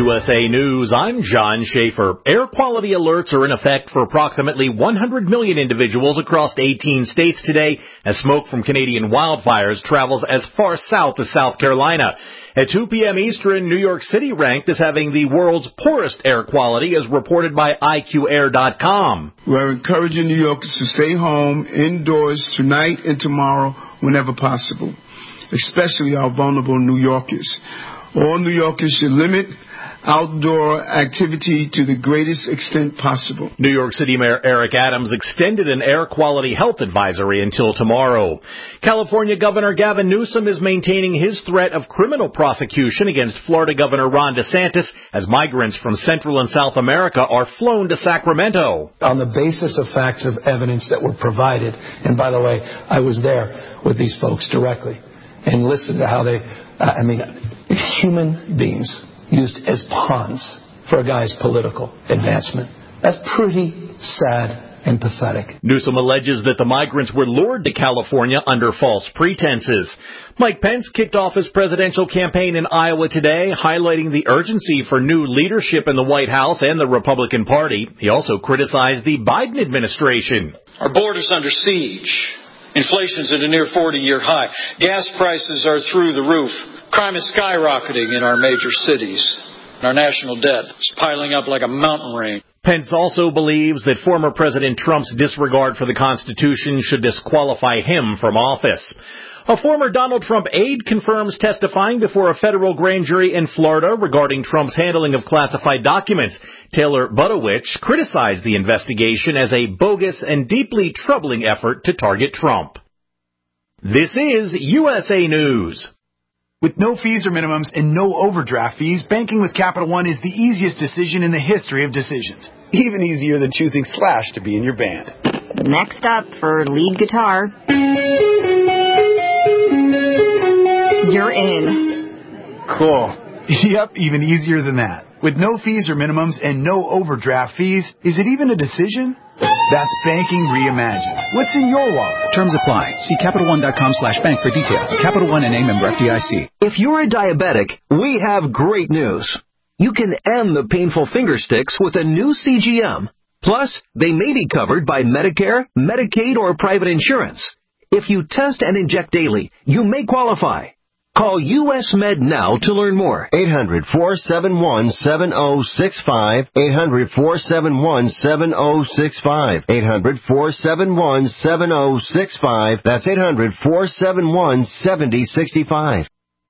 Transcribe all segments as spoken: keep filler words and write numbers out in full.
U S A News, I'm John Schaefer. Air quality alerts are in effect for approximately one hundred million individuals across eighteen states today as smoke from Canadian wildfires travels as far south as South Carolina. At two p.m. Eastern, New York City ranked as having the world's poorest air quality as reported by I Q air dot com. We're encouraging New Yorkers to stay home, indoors, tonight and tomorrow whenever possible, especially our vulnerable New Yorkers. All New Yorkers should limit outdoor activity to the greatest extent possible. New York City Mayor Eric Adams extended an air quality health advisory until tomorrow. California Governor Gavin Newsom is maintaining his threat of criminal prosecution against Florida Governor Ron DeSantis as migrants from Central and South America are flown to Sacramento. On the basis of facts of evidence that were provided, and by the way, I was there with these folks directly and listened to how they, I mean, human beings used as pawns for a guy's political advancement. That's pretty sad and pathetic. Newsom alleges that the migrants were lured to California under false pretenses. Mike Pence kicked off his presidential campaign in Iowa today, highlighting the urgency for new leadership in the White House and the Republican Party. He also criticized the Biden administration. Our border's under siege. Inflation's at a near forty-year high. Gas prices are through the roof. Crime is skyrocketing in our major cities. Our national debt is piling up like a mountain range. Pence also believes that former President Trump's disregard for the Constitution should disqualify him from office. A former Donald Trump aide confirms testifying before a federal grand jury in Florida regarding Trump's handling of classified documents. Taylor Budowich criticized the investigation as a bogus and deeply troubling effort to target Trump. This is U S A News. With no fees or minimums and no overdraft fees, banking with Capital One is the easiest decision in the history of decisions. Even easier than choosing Slash to be in your band. Next up for lead guitar. You're in. Cool. Yep, even easier than that. With no fees or minimums and no overdraft fees, is it even a decision? That's banking reimagined. What's in your wallet? Terms apply. See CapitalOne.com slash bank for details. Capital One and A member F D I C. If you're a diabetic, we have great news. You can end the painful finger sticks with a new C G M. Plus, they may be covered by Medicare, Medicaid, or private insurance. If you test and inject daily, you may qualify. Call U S Med now to learn more. eight hundred, four seven one, seven oh six five. eight hundred, four seven one, seven oh six five. eight hundred, four seven one, seven oh six five. That's eight hundred, four seven one, seven oh six five.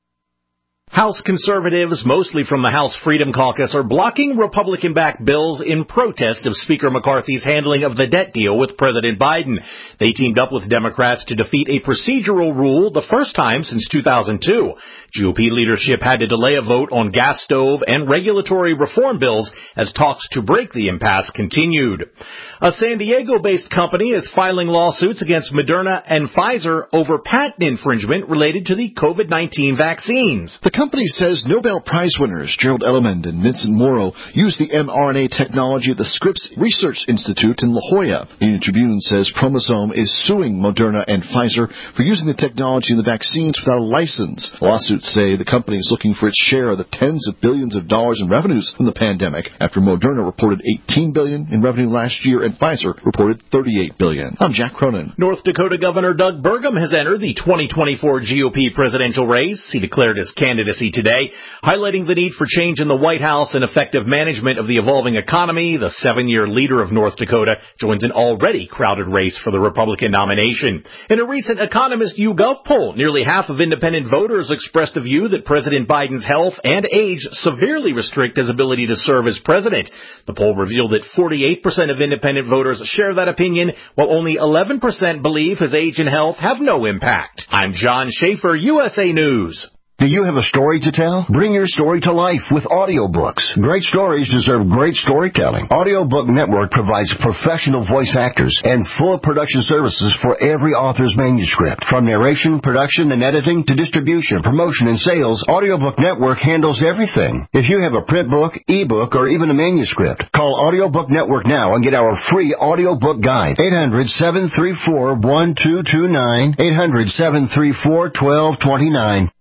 House conservatives, mostly from the House Freedom Caucus, are blocking Republican-backed bills in protest of Speaker McCarthy's handling of the debt deal with President Biden. They teamed up with Democrats to defeat a procedural rule the first time since two thousand two. G O P leadership had to delay a vote on gas stove and regulatory reform bills as talks to break the impasse continued. A San Diego-based company is filing lawsuits against Moderna and Pfizer over patent infringement related to the COVID nineteen vaccines. The company says Nobel Prize winners Gerald Elliman and Vincent Morrow used the mRNA technology at the Scripps Research Institute in La Jolla. The Union Tribune says Chromosome is suing Moderna and Pfizer for using the technology in the vaccines without a license. Lawsuits say the company is looking for its share of the tens of billions of dollars in revenues from the pandemic after Moderna reported eighteen billion dollars in revenue last year and Pfizer reported thirty-eight billion dollars. I'm Jack Cronin. North Dakota Governor Doug Burgum has entered the twenty twenty-four G O P presidential race. He declared his candidacy today, highlighting the need for change in the White House and effective management of the evolving economy. The seven-year leader of North Dakota joins an already crowded race for the Republican nomination. In a recent Economist YouGov poll, nearly half of independent voters expressed a view that President Biden's health and age severely restrict his ability to serve as president. The poll revealed that forty-eight percent of independent voters share that opinion, while only eleven percent believe his age and health have no impact. I'm John Schaefer, U S A News. Do you have a story to tell? Bring your story to life with audiobooks. Great stories deserve great storytelling. Audiobook Network provides professional voice actors and full production services for every author's manuscript. From narration, production, and editing to distribution, promotion, and sales, Audiobook Network handles everything. If you have a print book, ebook, or even a manuscript, call Audiobook Network now and get our free audiobook guide. eight hundred, seven three four, one two two nine. eight hundred, seven three four, one two two nine.